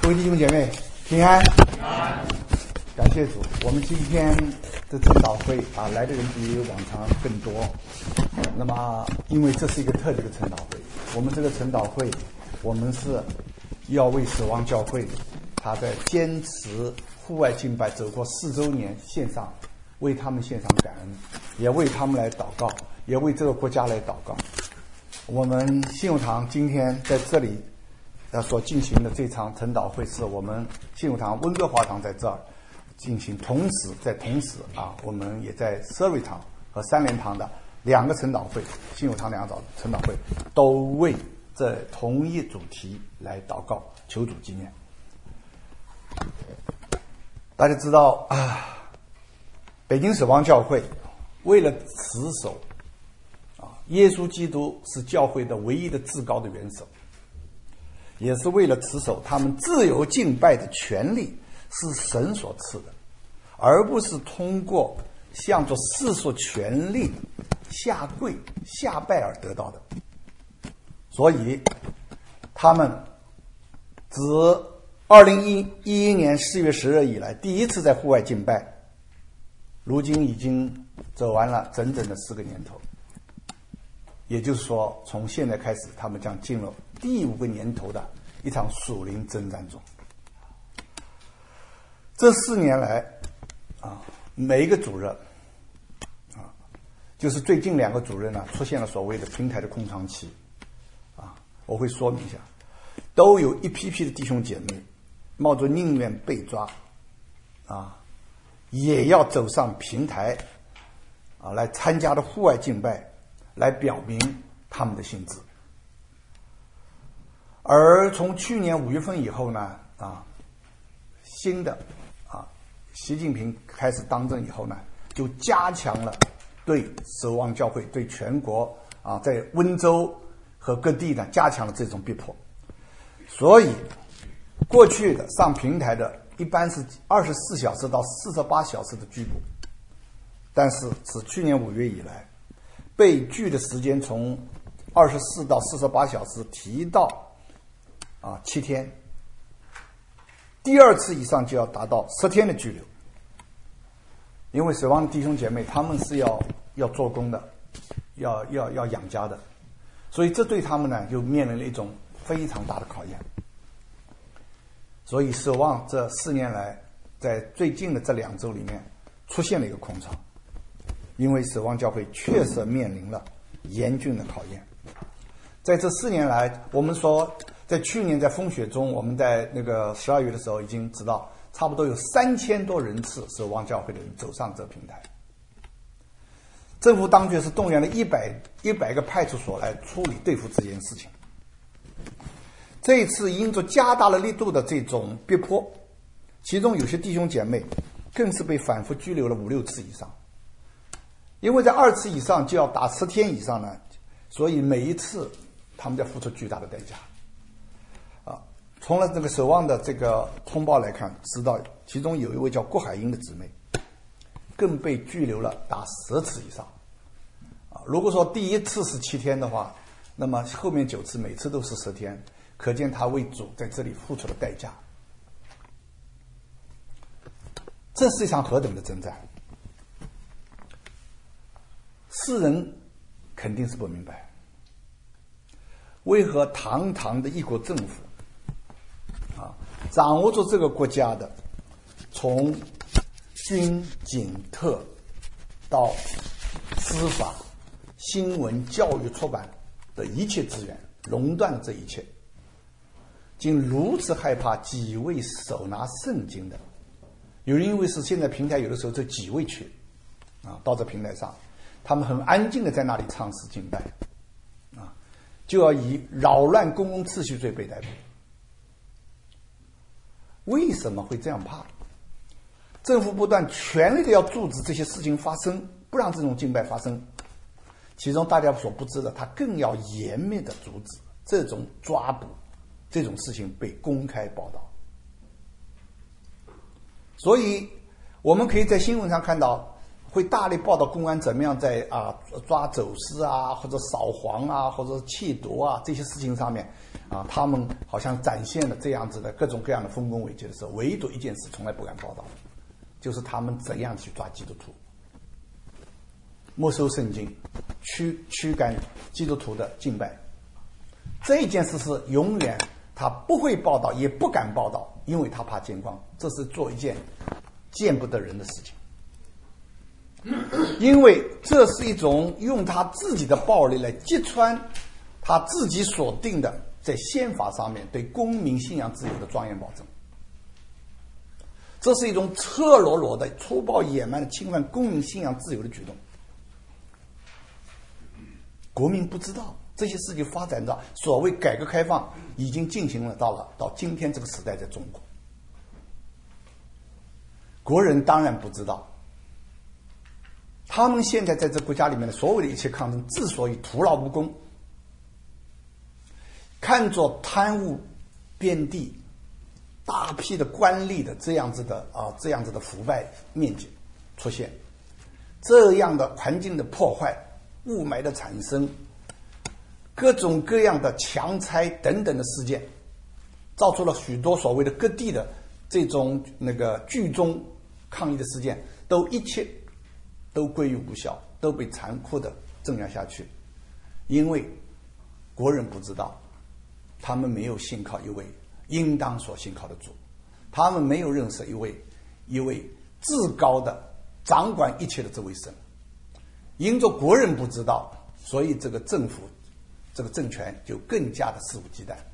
各位弟兄姐妹平安，感谢主。我们今天的晨祷会来的人比往常更多。那么因为这是一个特别的晨祷会，我们这个晨祷会我们是要为守望教会他在坚持户外敬拜走过4周年献上，为他们献上感恩，也为他们来祷告，也为这个国家来祷告。我们信友堂今天在这里所进行的这场晨祷会是我们信友堂温哥华堂在这儿进行，同时我们也在 Surrey 堂和三联堂的2个晨祷会，信友堂2个晨祷会都为这同一主题来祷告，求主纪念。大家知道北京守望教会为了持守耶稣基督是教会的唯一的至高的元首，也是为了持守他们自由敬拜的权利是神所赐的，而不是通过向着世俗权力下跪下拜而得到的。所以他们自2011年4月10日以来第一次在户外敬拜，如今已经走完了整整的4个年头。也就是说，从现在开始他们将进入第5个年头的一场属灵征战中。这4年来每一个主任就是最近2个主任出现了所谓的平台的空窗期我会说明一下，都有一批批的弟兄姐妹冒着宁愿被抓也要走上平台来参加的户外敬拜，来表明他们的性质。而从去年5月份以后呢新的习近平开始当政以后呢，就加强了对守望教会对全国在温州和各地呢加强了这种逼迫。所以过去的上平台的一般是24小时到48小时的拘捕，但是自去年5月以来，被拘的时间从24到48小时提到7天，第2次以上就要达到10天的拘留。因为守望的弟兄姐妹他们是要做工的，要养家的，所以这对他们呢就面临了一种非常大的考验。所以守望这4年来在最近的这2周里面出现了一个空窗，因为守望教会确实面临了严峻的考验。在这4年来，我们说在去年在风雪中，我们在那个12月的时候已经知道差不多有3000多人次守望教会的人走上这平台。政府当局是动员了100个派出所来处理对付这件事情。这一次因着加大了力度的这种逼迫，其中有些弟兄姐妹更是被反复拘留了5、6次以上。因为在2次以上就要打10天以上呢，所以每一次他们在付出巨大的代价。从了这个守望的这个通报来看，知道其中有一位叫郭海英的姊妹，更被拘留了达10次以上。如果说第1次是7天的话，那么后面9次每次都是10天，可见他为主在这里付出的代价。这是一场何等的征战！世人肯定是不明白，为何堂堂的一国政府掌握着这个国家的从军警特到司法、新闻、教育、出版的一切资源，垄断了这一切，竟如此害怕几位手拿圣经的。有人因为是现在平台有的时候这几位去到这平台上，他们很安静的在那里唱诗敬拜就要以扰乱公共秩序罪被逮捕。为什么会这样怕？政府不断全力的要阻止这些事情发生，不让这种敬拜发生。其中大家所不知的，他更要严密的阻止这种抓捕这种事情被公开报道。所以我们可以在新闻上看到，会大力报道公安怎么样在抓走私或者扫黄或者窃夺这些事情上面他们好像展现了这样子的各种各样的丰功伟绩的时候，唯独一件事从来不敢报道，就是他们怎样去抓基督徒，没收圣经，驱赶基督徒的敬拜。这件事是永远他不会报道，也不敢报道，因为他怕见光，这是做一件见不得人的事情。因为这是一种用他自己的暴力来击穿他自己所定的在宪法上面对公民信仰自由的庄严保证。这是一种赤裸裸的粗暴野蛮的侵犯公民信仰自由的举动。国民不知道这些事情发展到所谓改革开放已经进行了到今天这个时代，在中国，国人当然不知道。他们现在在这国家里面的所有的一切抗争之所以徒劳无功，看作贪污遍地大批的官吏的这样子的腐败面积出现，这样的环境的破坏，雾霾的产生，各种各样的强拆等等的事件，造出了许多所谓的各地的这种聚众抗议的事件，一切都归于无效，都被残酷的镇压下去。因为国人不知道，他们没有信靠一位应当所信靠的主，他们没有认识一位至高的掌管一切的这位神。因着国人不知道，所以这个政府这个政权就更加的肆无忌惮。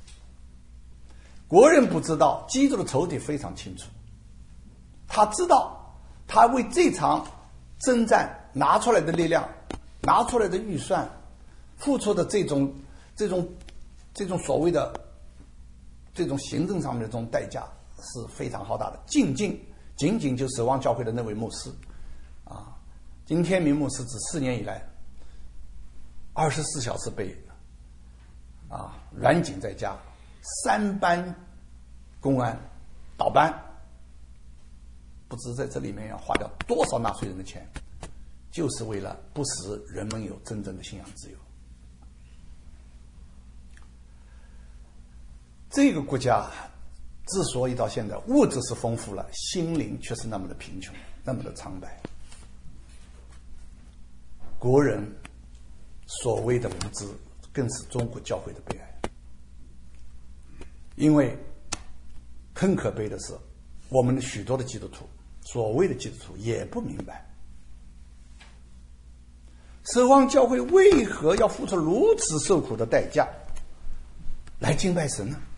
国人不知道，基督的仇敌非常清楚，他知道他为这场征战拿出来的力量，拿出来的预算，付出的这种所谓的这种行政上面的这种代价是非常浩大的。仅仅就守望教会的那位牧师金天明牧师自4年以来24小时被软禁在家，3班公安倒班，不知在这里面要花掉多少纳税人的钱，就是为了不使人们有真正的信仰自由。这个国家之所以到现在物质是丰富了，心灵却是那么的贫穷，那么的苍白。国人所谓的无知，更是中国教会的悲哀。因为很可悲的是，我们的许多的基督徒，所谓的基督徒也不明白，守望教会为何要付出如此受苦的代价来敬拜神呢？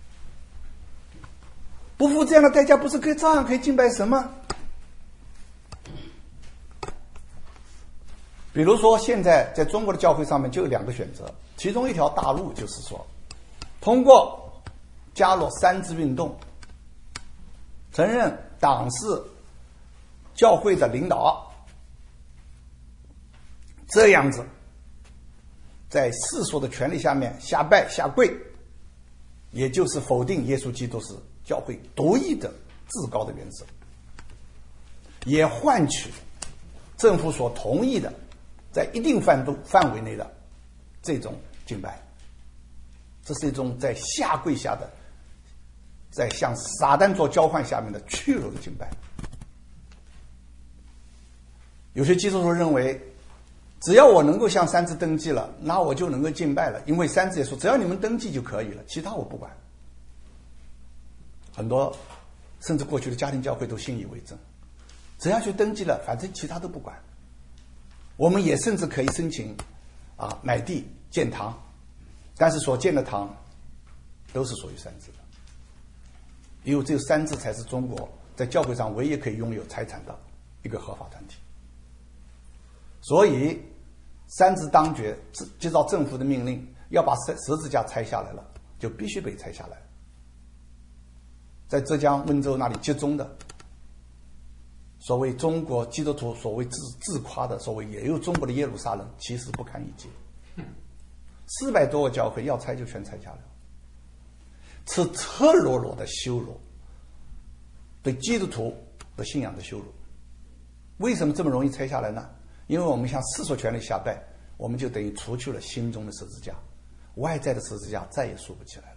不付这样的代价，不是照样可以敬拜神吗？比如说，现在在中国的教会上面就有2个选择，其中一条大路就是说，通过加入三自运动，承认党是教会的领导，这样子在世俗的权力下面下拜下跪，也就是否定耶稣基督是教会独一的至高的原则，也换取政府所同意的在一定范围内的这种敬拜。这是一种在下跪下的，在向撒旦做交换下面的屈辱的敬拜。有些基督徒认为，只要我能够向三自登记了，那我就能够敬拜了，因为三自也说只要你们登记就可以了，其他我不管。很多甚至过去的家庭教会都信以为真，只要去登记了，反正其他都不管。我们也甚至可以申请买地建堂，但是所建的堂都是属于三自的，因为只有三自才是中国在教会上唯一可以拥有财产的一个合法团体。所以三自当局接到政府的命令，要把十字架拆下来了，就必须被拆下来。在浙江温州那里集中的所谓中国基督徒所谓自夸的所谓也有中国的耶路撒冷，其实不堪一击，400多个教会要拆就全拆下来了，是赤裸裸的羞辱，对基督徒的信仰的羞辱。为什么这么容易拆下来呢？因为我们向世俗权力下拜，我们就等于除去了心中的十字架， 外在的十字架再也竖不起来了。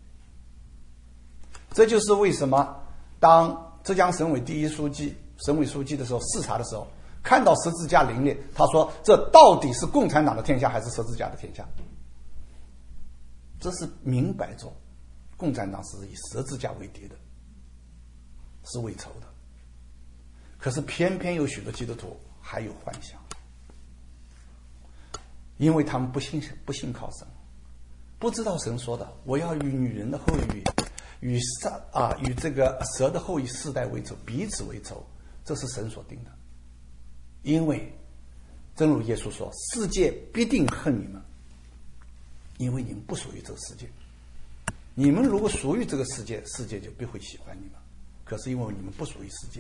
这就是为什么当浙江省委第一书记、省委书记的时候视察的时候，看到十字架林立，他说这到底是共产党的天下还是十字架的天下？这是明摆着共产党是以十字架为敌的，是为仇的。可是偏偏有许多基督徒还有幻想，因为他们不信靠神，不知道神说的我要与女人的后裔与这个蛇的后裔世代为仇，彼此为仇，这是神所定的。因为正如耶稣说，世界必定恨你们，因为你们不属于这个世界。你们如果属于这个世界，世界就必会喜欢你们。可是因为你们不属于世界，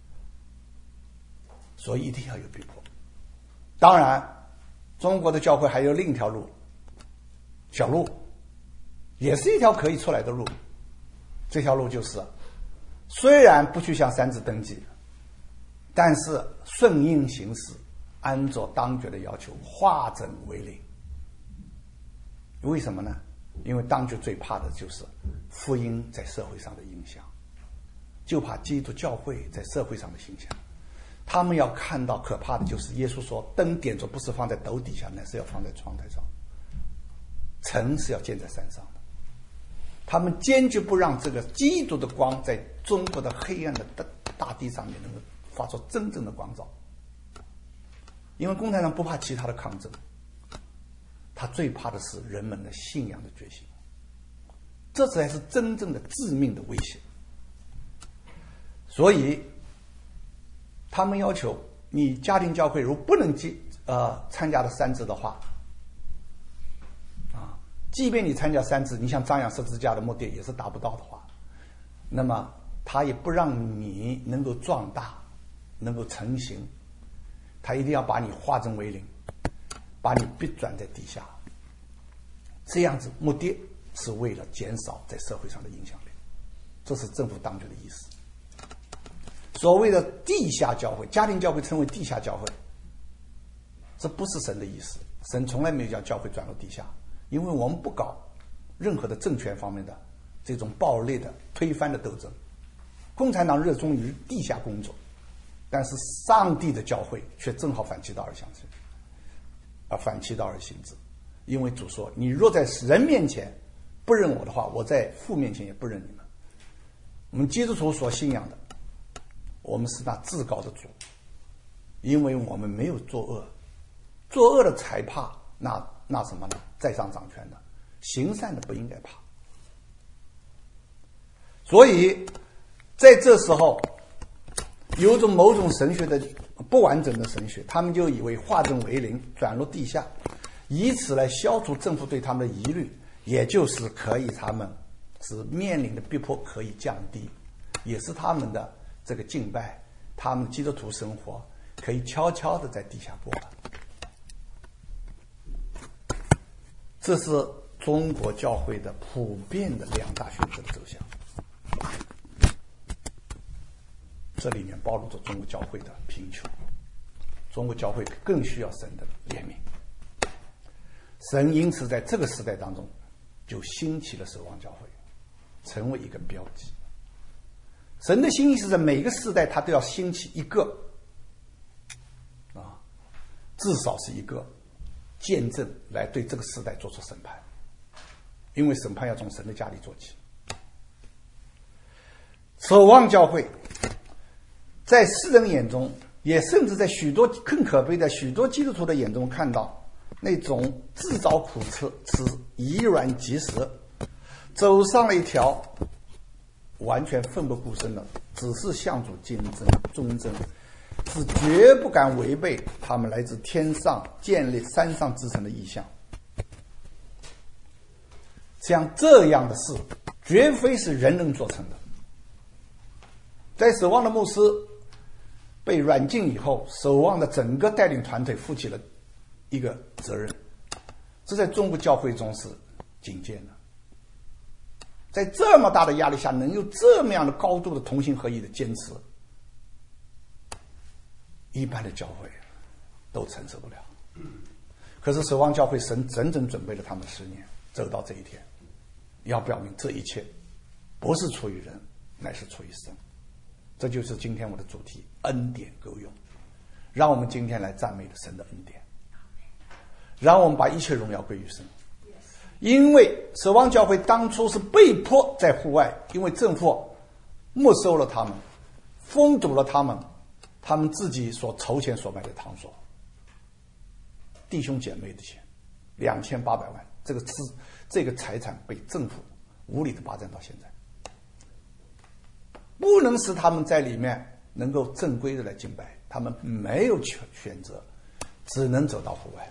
所以一定要有逼迫。当然中国的教会还有另一条路，小路，也是一条可以出来的路。这条路就是虽然不去向三子登记，但是顺应行事，按照当局的要求化整为零。为什么呢？因为当局最怕的就是福音在社会上的影响，就怕基督教会在社会上的形象。他们要看到可怕的就是耶稣说，灯点着不是放在斗底下，乃是要放在窗台上，城是要建在山上的。他们坚决不让这个基督的光在中国的黑暗的大地上面能够发出真正的光照。因为共产党不怕其他的抗争，他最怕的是人们的信仰的觉醒，这才是真正的致命的威胁。所以他们要求你家庭教会如不能参加的三子的话，即便你参加三子，你想张扬十字架的目的也是达不到的话，那么他也不让你能够壮大，能够成型，他一定要把你化整为零，把你逼转在地下。这样子目的是为了减少在社会上的影响力，这是政府当局的意思。所谓的地下教会，家庭教会称为地下教会，这不是神的意思。神从来没有叫教会转入地下，因为我们不搞任何的政权方面的这种暴力的推翻的斗争。共产党热衷于地下工作，但是上帝的教会却正好反其道而行之，反其道而行之。因为主说，你若在人面前不认我的话，我在父面前也不认你们。我们基督徒所信仰的，我们是那至高的主，因为我们没有作恶，作恶的才怕那什么呢？在上掌权的，行善的不应该怕。所以在这时候有种某种神学的不完整的神学，他们就以为化整为零，转入地下，以此来消除政府对他们的疑虑，也就是可以他们是面临的逼迫可以降低，也是他们的这个敬拜，他们基督徒生活可以悄悄的在地下过了。这是中国教会的普遍的两大选择的走向，这里面暴露着中国教会的贫穷。中国教会更需要神的怜悯，神因此在这个时代当中就兴起了守望教会，成为一个标记。神的心意是在每个时代他都要兴起一个至少是一个见证来对这个时代做出审判，因为审判要从神的家里做起。守望教会在世人眼中，也甚至在许多更可悲的许多基督徒的眼中，看到那种自找苦吃，以软击石，走上了一条完全奋不顾身的，只是向主竞争忠贞，是绝不敢违背他们来自天上建立山上之城的意向。像这样的事绝非是人能做成的。在守望的牧师被软禁以后，守望的整个带领团队负起了一个责任，这在中国教会中是警戒的。在这么大的压力下，能有这么样的高度的同心合意的坚持，一般的教会都承受不了。可是守望教会神整整准备了他们10年， 走到这一天，要表明这一切不是出于人，乃是出于神。这就是今天我的主题，恩典够用。让我们今天来赞美神的恩典，让我们把一切荣耀归于神。因为守望教会当初是被迫在户外，因为政府没收了他们，封堵了他们自己所筹钱所买的场所，弟兄姐妹的钱2800万，这个财产被政府无理的霸占到现在，不能使他们在里面能够正规的来敬拜，他们没有选择，只能走到户外。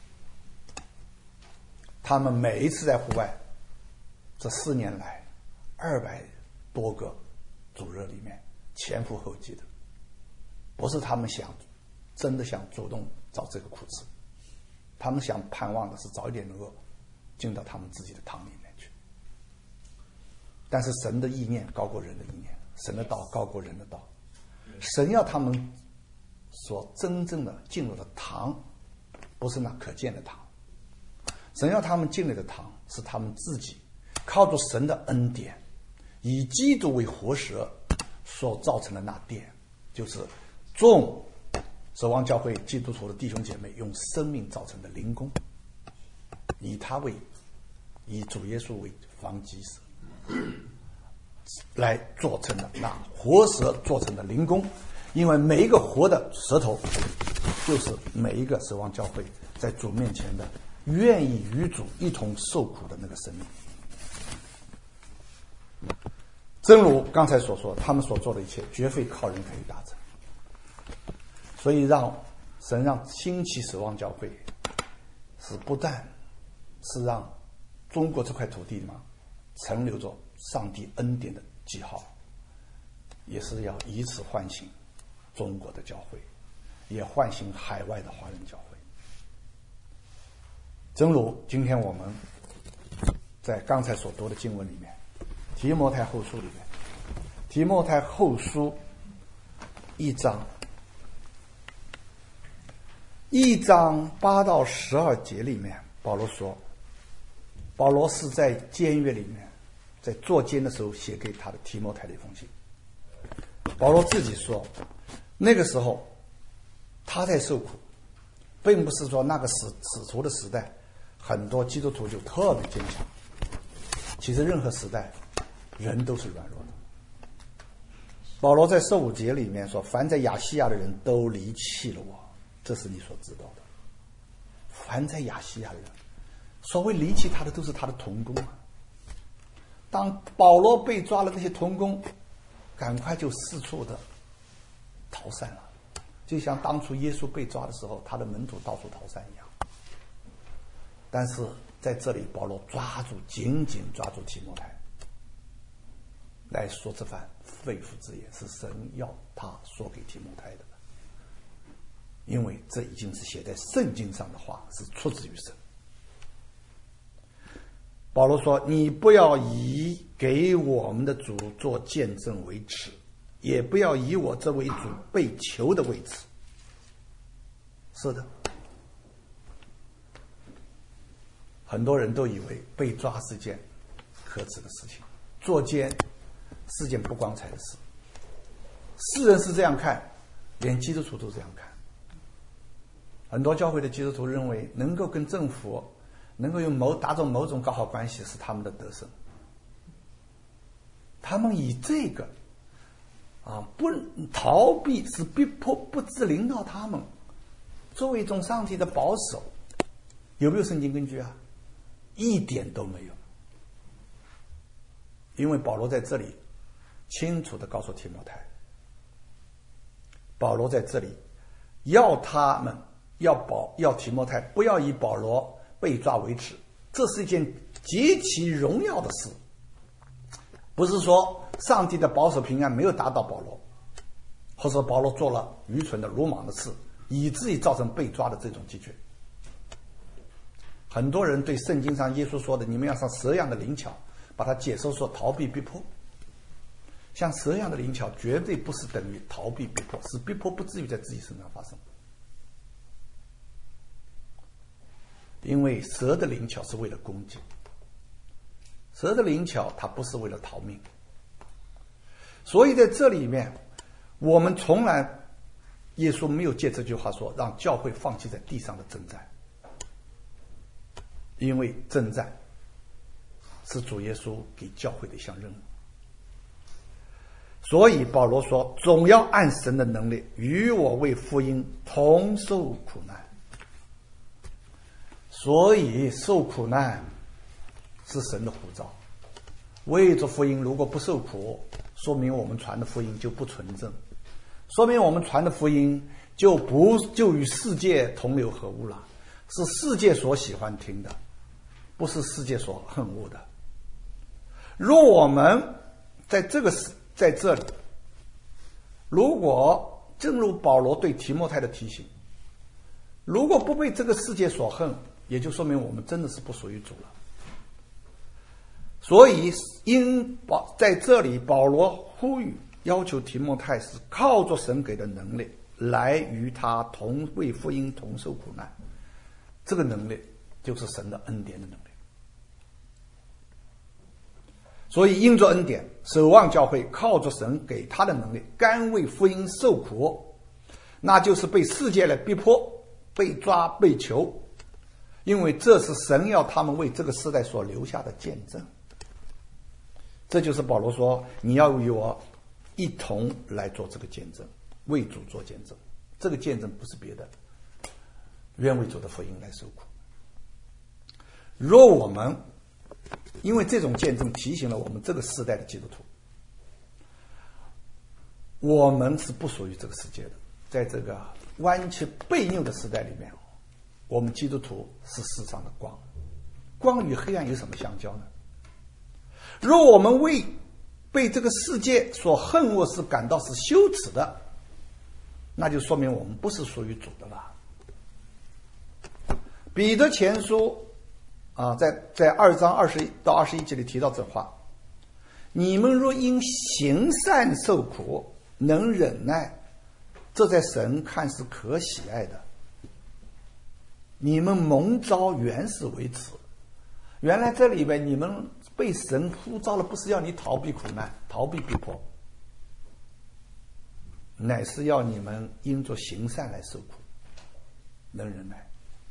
他们每一次在户外，这4年来200多个主日里面前赴后继的，不是他们真的想主动找这个苦吃，他们想盼望的是早一点能够进到他们自己的堂里面去。但是神的意念高过人的意念，神的道高过人的道。神要他们所真正的进入的堂，不是那可见的堂，神要他们进来的堂是他们自己靠着神的恩典，以基督为活石所造成的那殿，就是众守望教会基督徒的弟兄姐妹用生命造成的灵宫，以主耶稣为方基石来做成的那活石做成的灵宫。因为每一个活的石头，就是每一个守望教会在主面前的愿意与主一同受苦的那个生命。正如刚才所说，他们所做的一切绝非靠人可以达成。所以神让兴起守望教会，是不但是让中国这块土地嘛承留着上帝恩典的记号，也是要以此唤醒中国的教会，也唤醒海外的华人教会。正如今天我们在刚才所读的经文里面，提摩太后书里面，提摩太后书1章8到12节里面，保罗说，保罗是在监狱里面，在坐监的时候写给他的提摩太的一封信。保罗自己说，那个时候他在受苦，并不是说那个使徒的时代很多基督徒就特别坚强，其实任何时代人都是软弱的。保罗在15节里面说，凡在亚细亚的人都离弃了我，这是你所知道的。凡在亚细亚的人，所谓离弃他的都是他的同工啊。当保罗被抓了，那些同工赶快就四处的逃散了，就像当初耶稣被抓的时候，他的门徒到处逃散一样。但是在这里，保罗紧紧抓住提摩太，来说这番肺腑之言，是神要他说给提摩太的，因为这已经是写在圣经上的话，是出自于神。保罗说，你不要以给我们的主做见证为耻，也不要以我这为主被囚的为耻。是的，很多人都以为被抓是件可耻的事情，坐监是件不光彩的事。世人是这样看，连基督徒都这样看。很多教会的基督徒认为，能够跟政府能够达成某种搞好关系是他们的得胜。他们以这个不逃避，使逼迫不致临到他们，作为一种上帝的保守。有没有圣经根据啊？一点都没有。因为保罗在这里清楚地告诉提摩太，保罗在这里要提摩太不要以保罗被抓为耻，这是一件极其荣耀的事。不是说上帝的保守平安没有达到保罗，或者保罗做了愚蠢的鲁莽的事，以至于造成被抓的这种结局。很多人对圣经上耶稣说的你们要像蛇一样的灵巧，把它解释说逃避逼迫。像蛇一样的灵巧绝对不是等于逃避逼迫，使逼迫不至于在自己身上发生。因为蛇的灵巧是为了攻击， 蛇的灵巧，它不是为了逃命。所以在这里面，我们从来，耶稣没有借这句话说让教会放弃在地上的征战，因为征战是主耶稣给教会的一项任务。所以保罗说，总要按神的能力与我为福音同受苦难。所以受苦难是神的呼召，为着福音如果不受苦，说明我们传的福音就不纯正，说明我们传的福音就与世界同流合污了，是世界所喜欢听的，不是世界所恨恶的。若我们在这里，如果正如保罗对提摩太的提醒，如果不被这个世界所恨，也就说明我们真的是不属于主了。所以在这里保罗呼吁要求提摩太是靠着神给的能力来与他同为福音同受苦难，这个能力就是神的恩典的能力。所以因着恩典，守望教会靠着神给他的能力，甘为福音受苦，那就是被世界来逼迫，被抓被囚，因为这是神要他们为这个时代所留下的见证。这就是保罗说，你要与我一同来做这个见证，为主做见证。这个见证不是别的，愿为主的福音来受苦。若我们因为这种见证提醒了我们这个时代的基督徒，我们是不属于这个世界的，在这个弯曲悖拗的时代里面，我们基督徒是世上的光，光与黑暗有什么相交呢？若我们被这个世界所恨恶是感到是羞耻的，那就说明我们不是属于主的了。彼得前书在2章20到21节里提到这话，你们若因行善受苦，能忍耐，这在神看是可喜爱的。你们蒙召原是为此。原来这里边你们被神呼召了，不是要你逃避苦难逃避逼迫，乃是要你们因着行善来受苦，能忍耐。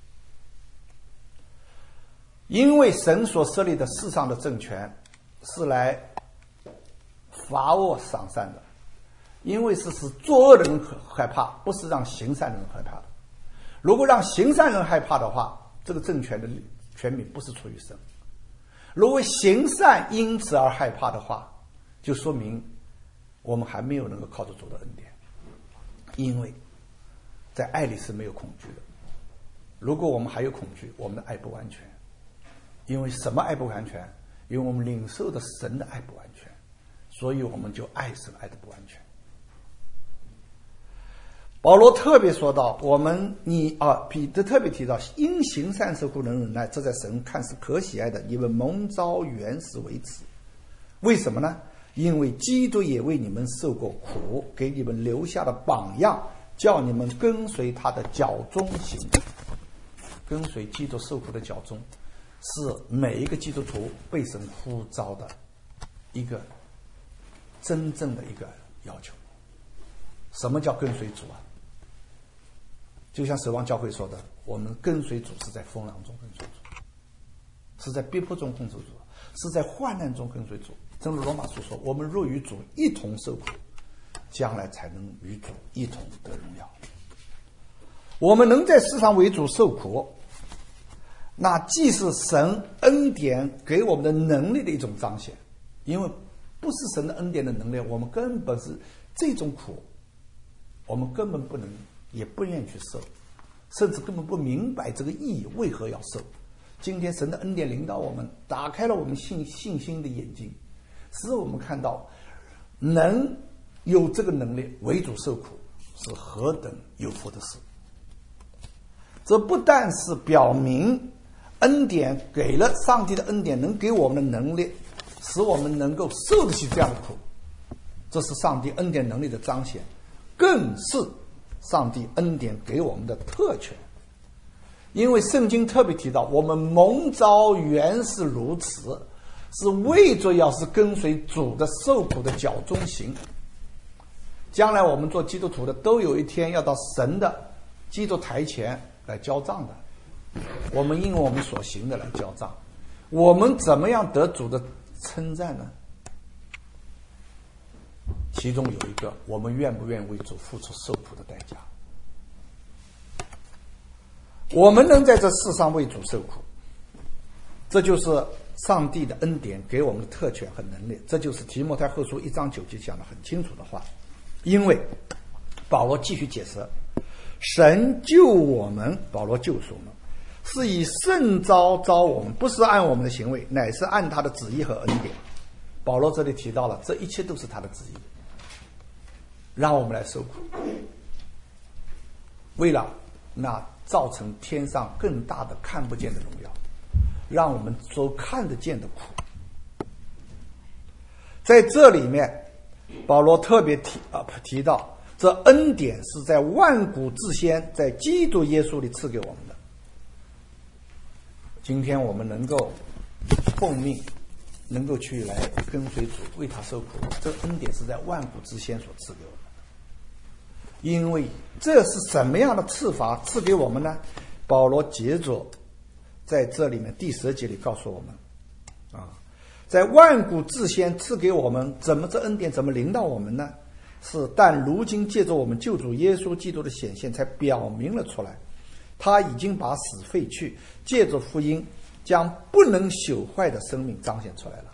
因为神所设立的世上的政权是来罚恶赏善的，因为是使作恶的人害怕，不是让行善的人害怕的。如果让行善人害怕的话，这个政权的权柄不是出于神。如果行善因此而害怕的话，就说明我们还没有能够靠着主的恩典，因为在爱里是没有恐惧的。如果我们还有恐惧，我们的爱不完全。因为什么爱不完全？因为我们领受的神的爱不完全，所以我们就爱神爱的不完全。保罗特别说到，彼得特别提到，因行善受苦能忍耐，这在神看是可喜爱的，你们蒙召原是为此。为什么呢？因为基督也为你们受过苦，给你们留下的榜样，叫你们跟随他的脚中行。跟随基督受苦的脚中，是每一个基督徒被神呼召的一个真正的一个要求。什么叫跟随主啊？就像守望教会说的，我们跟随主是在风浪中跟随主，是在逼迫中跟随主，是在患难中跟随主。正如罗马书说，我们若与主一同受苦，将来才能与主一同得荣耀。我们能在世上为主受苦，那既是神恩典给我们的能力的一种彰显，因为不是神的恩典的能力，我们根本是这种苦，我们根本不能也不愿意去受，甚至根本不明白这个意义为何要受。今天神的恩典领导我们，打开了我们信心的眼睛，使我们看到能有这个能力为主受苦是何等有福的事。这不但是表明恩典给了上帝的恩典能给我们的能力，使我们能够受得起这样的苦，这是上帝恩典能力的彰显，更是上帝恩典给我们的特权。因为圣经特别提到，我们蒙召原是如此， 是为着要是跟随主的受苦的脚中行。将来我们做基督徒的都有一天要到神的基督台前来交账的，我们因为我们所行的来交账。我们怎么样得主的称赞呢？其中有一个，我们愿不愿意为主付出受苦的代价？我们能在这世上为主受苦，这就是上帝的恩典给我们的特权和能力。这就是提摩太后书1章9节讲得很清楚的话。因为保罗继续解释，神救我们，保罗救赎我们，是以圣召召我们，不是按我们的行为，乃是按他的旨意和恩典。保罗这里提到了，这一切都是他的旨意，让我们来受苦，为了那造成天上更大的看不见的荣耀，让我们所看得见的苦。在这里面保罗特别提到，这恩典是在万古之先，在基督耶稣里赐给我们的。今天我们能够奉命，能够去来跟随主，为他受苦，这恩典是在万古之先所赐给我们的。因为这是什么样的赐法赐给我们呢？保罗接着在这里面第10节里告诉我们在万古之先赐给我们，怎么这恩典怎么临到我们呢？是但如今借着我们救主耶稣基督的显现，才表明了出来。他已经把死废去，借着福音将不能朽坏的生命彰显出来了。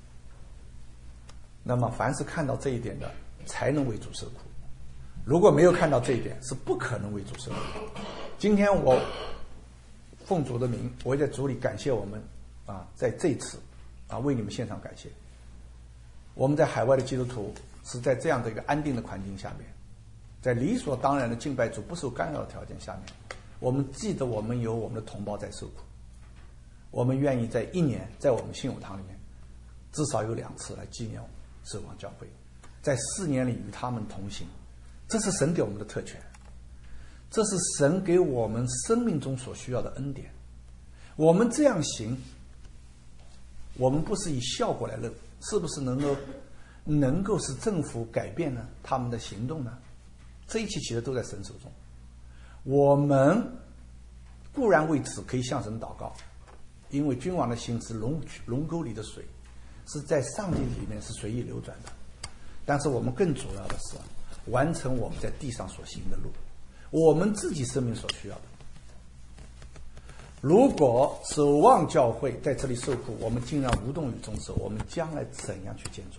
那么凡是看到这一点的，才能为主受苦。如果没有看到这一点，是不可能为主受苦。今天我奉主的名，我也在主里感谢我们在这一次为你们献上感谢。我们在海外的基督徒是在这样的一个安定的环境下面，在理所当然的敬拜主不受干扰的条件下面，我们记得我们有我们的同胞在受苦，我们愿意在1年在我们信友堂里面至少有2次来纪念守望教会，在4年里与他们同行。这是神给我们的特权，这是神给我们生命中所需要的恩典。我们这样行，我们不是以效果来论，是不是能够使政府改变呢？他们的行动呢？这一切其实都在神手中。我们固然为此可以向神祷告，因为君王的心是龙沟里的水，是在上帝里面是随意流转的。但是我们更主要的是完成我们在地上所行的路，我们自己生命所需要的。如果守望教会在这里受苦，我们竟然无动于衷时，我们将来怎样去见主？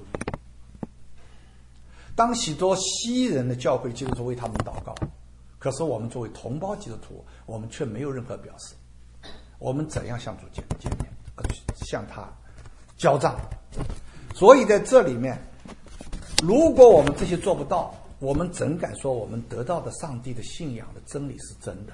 当许多西人的教会基督徒为他们祷告，可是我们作为同胞基督徒，我们却没有任何表示。我们怎样向主见面，向他交账？所以在这里面，如果我们这些做不到，我们怎敢说我们得到的上帝的信仰的真理是真的？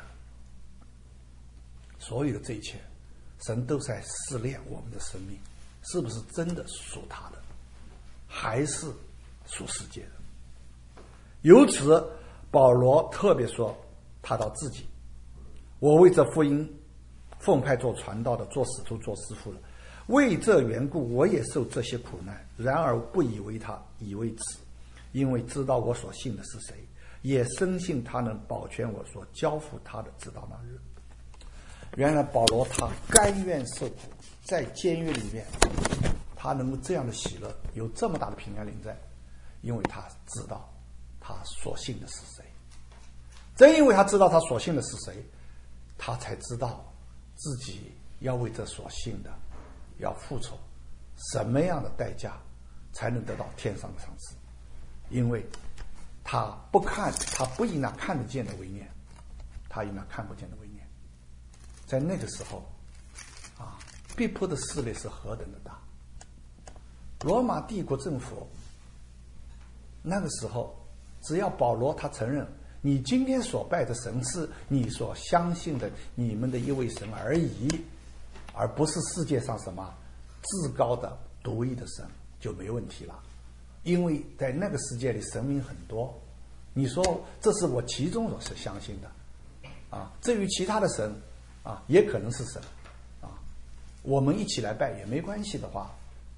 所有的这一切，神都在试炼我们的生命，是不是真的属他的，还是属世界的？由此保罗特别说他到自己，我为这福音奉派做传道的，做使徒，做师傅了，为这缘故我也受这些苦难，然而不以为耻，因为知道我所信的是谁，也深信他能保全我所交付他的直到那日。原来保罗他甘愿受苦，在监狱里面他能够这样的喜乐，有这么大的平安临在，因为他知道他所信的是谁。正因为他知道他所信的是谁，他才知道自己要为这所信的要付出什么样的代价，才能得到天上的赏赐。因为他不以那看得见的为念，他以那看不见的为念。在那个时候逼迫的势力是何等的大。罗马帝国政府那个时候，只要保罗他承认你今天所拜的神是你所相信的你们的一位神而已，而不是世界上什么至高的独一的神，就没问题了。因为在那个世界里神明很多，你说这是我其中所是相信的至于其他的神也可能是神我们一起来拜也没关系的话，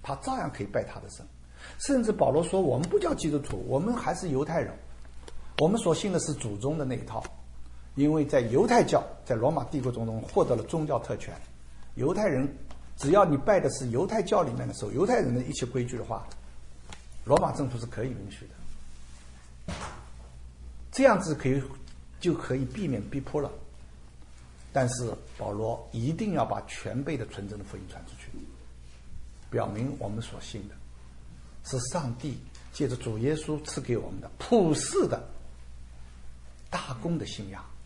他照样可以拜他的神。甚至保罗说，我们不叫基督徒，我们还是犹太人，我们所信的是祖宗的那一套。因为在犹太教在罗马帝国中获得了宗教特权，犹太人只要你拜的是犹太教里面的时候，犹太人的一切规矩的话，罗马政府是可以允许的，这样子就可以避免逼迫了。但是保罗一定要把全备的纯正的福音传出去，表明我们所信的是上帝借着主耶稣赐给我们的普世的大公的信仰。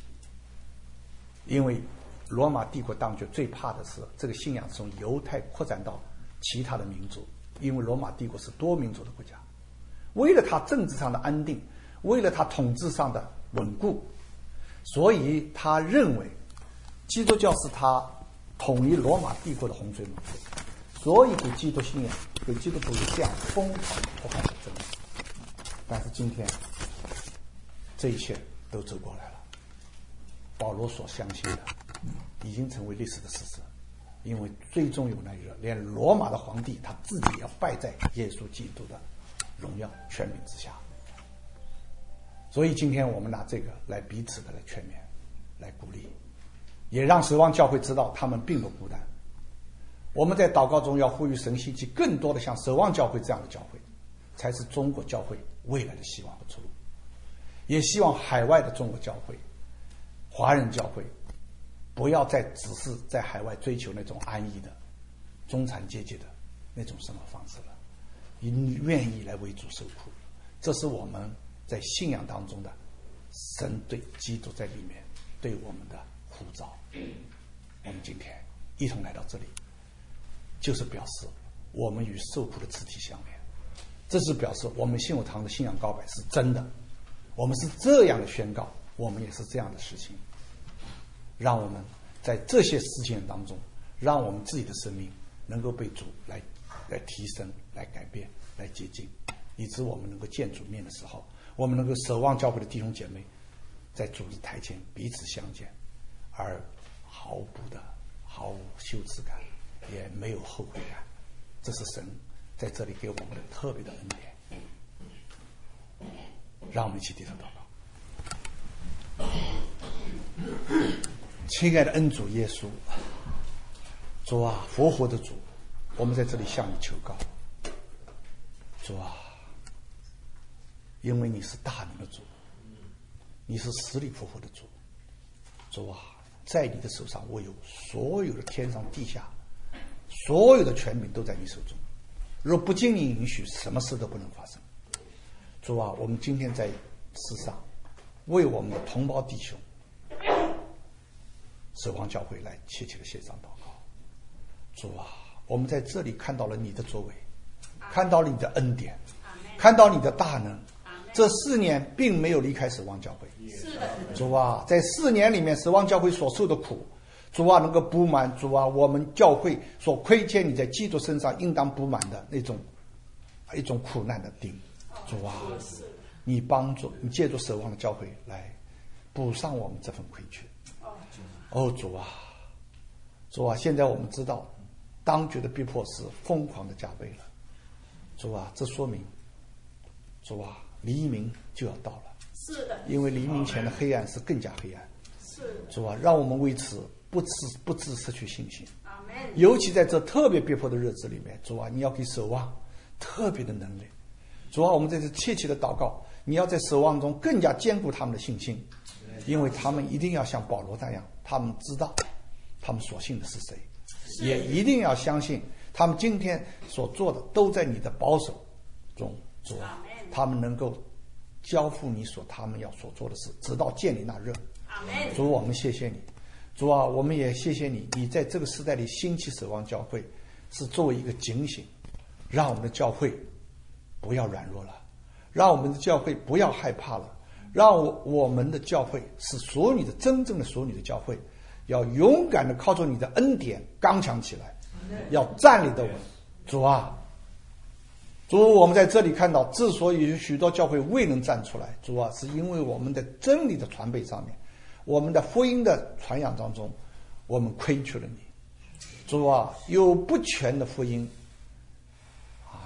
因为罗马帝国当局最怕的是这个信仰从犹太扩展到其他的民族，因为罗马帝国是多民族的国家，为了他政治上的安定，为了他统治上的稳固，所以他认为基督教是他统一罗马帝国的洪水猛兽，所以给基督信仰给基督徒有这样疯狂迫害的真理。但是今天这一切都走过来了，保罗所相信的已经成为历史的事实，因为最终有那一日，连罗马的皇帝他自己要败在耶稣基督的荣耀权柄之下。所以今天我们拿这个来彼此的来劝勉，来鼓励，也让守望教会知道他们并不孤单。我们在祷告中要呼吁神兴起更多的像守望教会这样的教会，才是中国教会未来的希望和出路。也希望海外的中国教会、华人教会不要再只是在海外追求那种安逸的中产阶级的那种生活方式了，愿意来为主受苦。这是我们在信仰当中的神对基督在里面对我们的呼召。我们今天一同来到这里，就是表示我们与受苦的肢体相连，这是表示我们信友堂的信仰告白是真的，我们是这样的宣告，我们也是这样的事情。让我们在这些事情当中，让我们自己的生命能够被主来提升、来改变、来洁净，以致我们能够见主面的时候，我们能够守望教会的弟兄姐妹在主的台前彼此相见，而毫无羞耻感，也没有后悔感。这是神在这里给我们的特别的恩典。让我们一起低头祷告。亲爱的恩主耶稣，主啊，复活的主，我们在这里向你求告。主啊，因为你是大能的主，你是死里复活的主。主啊，在你的手上握有所有的天上地下所有的权柄都在你手中，若不经你允许，什么事都不能发生。主啊，我们今天在世上为我们的同胞弟兄守望教会来切切的献上祷告。主啊，我们在这里看到了你的作为，看到了你的恩典，看到你的大能。这4年并没有离开守望教会。主啊，在4年里面守望教会所受的苦，主啊，能够补满主啊我们教会所亏欠你在基督身上应当补满的那种一种苦难的钉。主啊，你帮助你借助守望的教会来补上我们这份亏缺。主啊，主啊，现在我们知道当局的逼迫是疯狂的加倍了。主啊，这说明主啊，黎明就要到了。是的，因为黎明前的黑暗是更加黑暗。是的，主啊，让我们为此不致失去信心。尤其在这特别逼迫的日子里面，主啊，你要给守望特别的能力。主啊，我们在这切切的祷告，你要在守望中更加坚固他们的信心，因为他们一定要像保罗那样，他们知道他们所信的是谁，也一定要相信他们今天所做的都在你的保守中。主啊，他们能够交付你他们要所做的事，直到建立那日。主，我们谢谢你。主啊，我们也谢谢你，你在这个时代里兴起守望教会，是作为一个警醒，让我们的教会不要软弱了，让我们的教会不要害怕了，让我们的教会是属你的，真正的属你的教会，要勇敢的靠着你的恩典刚强起来，要站立得稳。主啊，主，我们在这里看到，之所以许多教会未能站出来，主啊，是因为我们的真理的传备上面，我们的福音的传扬当中，我们亏缺了你。主啊，有不全的福音，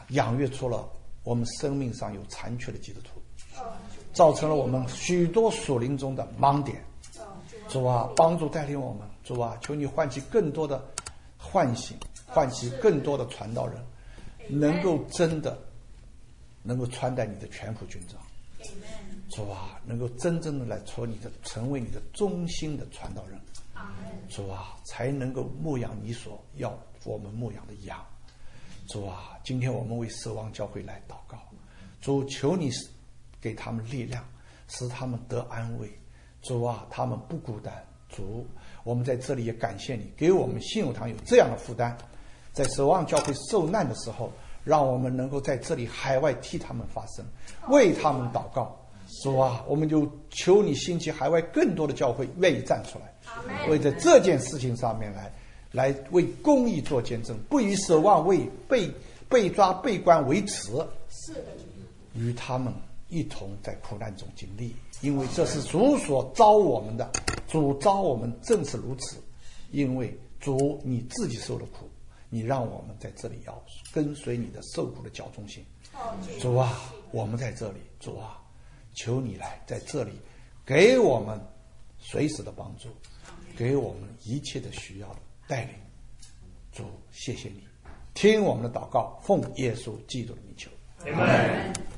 养育出了我们生命上有残缺的基督徒，造成了我们许多属灵中的盲点。主啊，帮助带领我们，主啊，求你唤起更多的唤醒，唤起更多的传道人，能够真的能够穿戴你的全副军装。主啊，能够真正的来成为你的中心的传道人。主啊，才能够牧养你所要我们牧养的羊。主啊，今天我们为守望教会来祷告，主，求你给他们力量，使他们得安慰。主啊，他们不孤单。主，我们在这里也感谢你给我们信友堂有这样的负担，在守望教会受难的时候，让我们能够在这里海外替他们发声，为他们祷告。主啊，我们就求你兴起海外更多的教会愿意站出来，为在这件事情上面来为公义做见证，不以守望为被抓被关为耻，与他们一同在苦难中经历，因为这是主所招我们的，主招我们正是如此。因为主你自己受了苦，你让我们在这里要跟随你的受苦的脚中心。主啊，我们在这里，主啊，求你来在这里给我们随时的帮助，给我们一切的需要的带领。主，谢谢你，听我们的祷告，奉耶稣基督的名求。Amen。